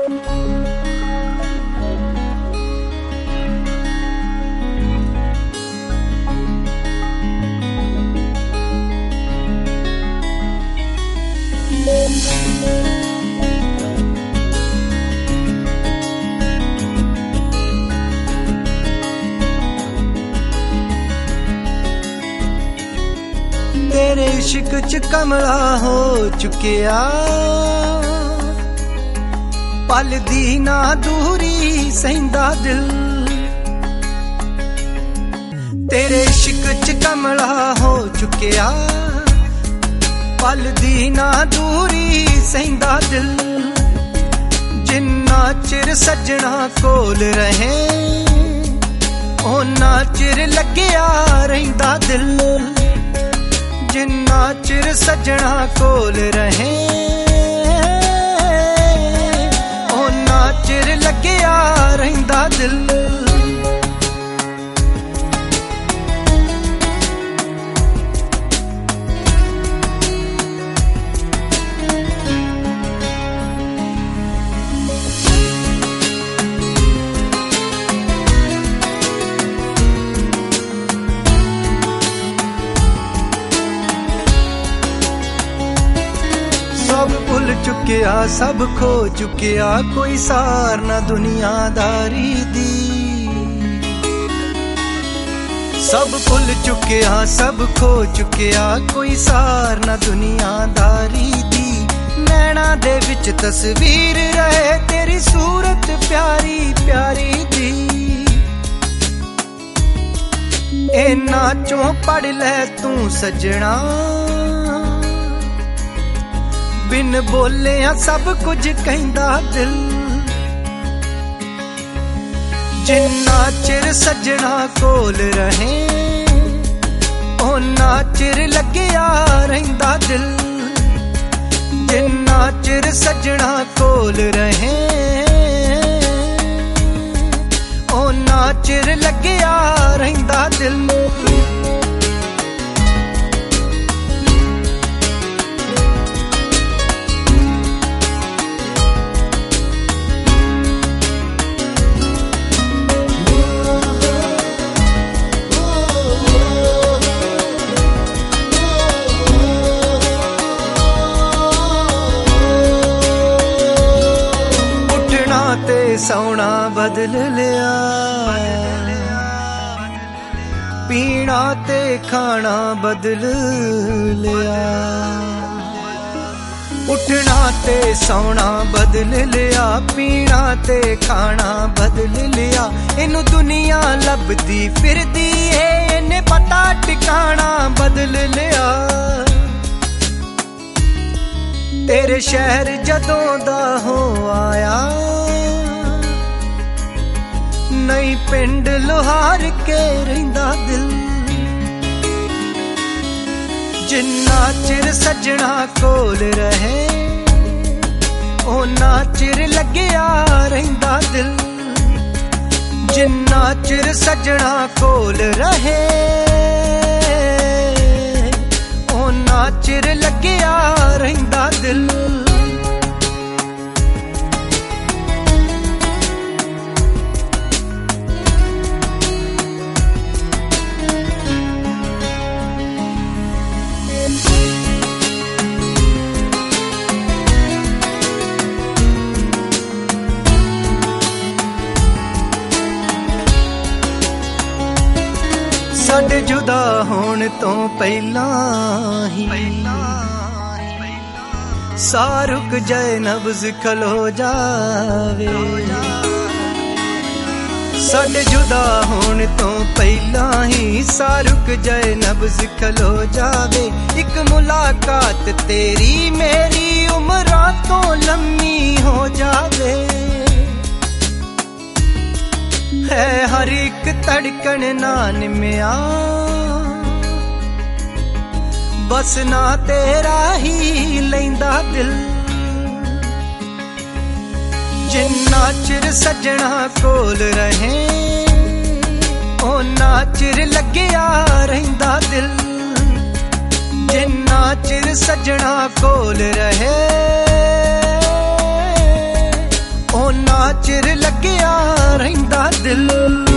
तेरे इश्क च कमला हो चुकिया, पल दी ना दूरी सहिंदा दिल। तेरे इश्क च कमला हो चुकिया, पल दी ना दूरी सहिंदा दिल। जिन्ना चिर सजना कोल रहे ओना चिर लग्या रहिंदा दिल। जिन्ना चिर सजना कोल रहे ओना चिर लग्या रहिंदा दिल। सब भुल चुकिया सब खो चुकिया, कोई सार ना दुनियादारी दी। सब भुल चुकिया सब खो चुकिया, कोई सार ना दुनियादारी दी। नैना दे विच तस्वीर रहे तेरी सूरत प्यारी प्यारी दी। इन्ना चों पढ़ ले तू सजना, बिन बोलिया सब कुछ कहंदा दिल। जिन्ना चिर सजना कोल रहे ओना चिर लग्या रहिंदा दिल। जिन्ना चिर सजना कोल रहे ओना चिर लग्या रहिंदा दिल। सौना बदल लिया, पीना ते खाना बदल लिया। उठना ते सौना बदल लिया, पीना ते खाना बदल लिया। इनू दुनिया लभदी फिरदी है, इन्हें पता ठिकाना बदल लिया। तेरे शहर जदों दा हो आया, नई पिंड लोहार के रहिंदा दिल। जिन्ना चिर सजना कोल रहे ओना चिर लग्या रहिंदा दिल। जिन्ना चिर सजना कोल रहे ओना चिर लग्या रहिंदा दिल। साडे जुदा होण तो पहलां ही साह रुक जाए नब्ज़ खलो जावे। साडे जुदा होण तो पहलां ही साह रुक जाए नब्ज़ खलो जावे। एक मुलाकात तेरी मेरी उम्रां तो लम्मी हो जावे। है हर एक धड़कन नान मिया, बस ना तेरा ही लैंदा दिल। जिन्ना चिर सजना कोल रहे ओना चिर लग्या रहिंदा दिल। जिन्ना चिर सजना कोल रहे ਚਿਰ ਲੱਗਿਆ ਰਹਿੰਦਾ ਦਿਲ।